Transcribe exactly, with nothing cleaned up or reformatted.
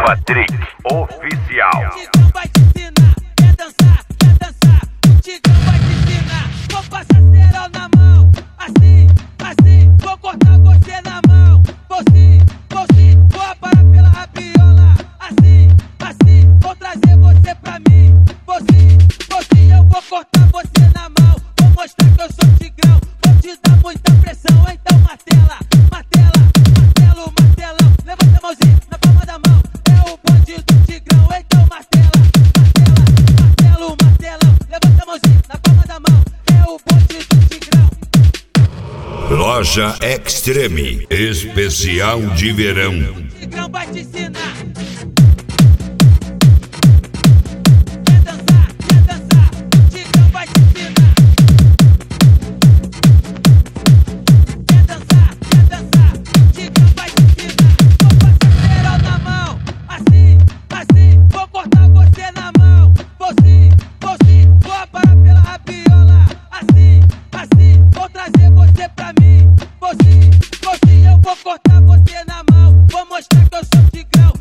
Patrick Oficial. O Tigrão vai te ensinar, quer dançar, quer dançar. O Tigrão vai te ensinar. Vou passar cerol na mão, assim, assim. Vou cortar você na mão, vou sim, vou sim. Vou aparar pela rabiola, assim, assim. Vou trazer você pra mim, vou sim, vou sim. Eu vou cortar você na mão, vou mostrar que eu sou Tigrão. Vou te dar muita pressão, então martela, martela, martelo, martelão. Levanta a mãozinha na palma da mão, é o bonde do Tigrão. Então martela, martela, martelo, martelão. Levanta a mãozinha na palma da mão, é o bonde do Tigrão. Loja Extreme, especial de verão. O Tigrão vai te ensinar. Eu vou cortar você na mão, vou mostrar que eu sou Tigrão.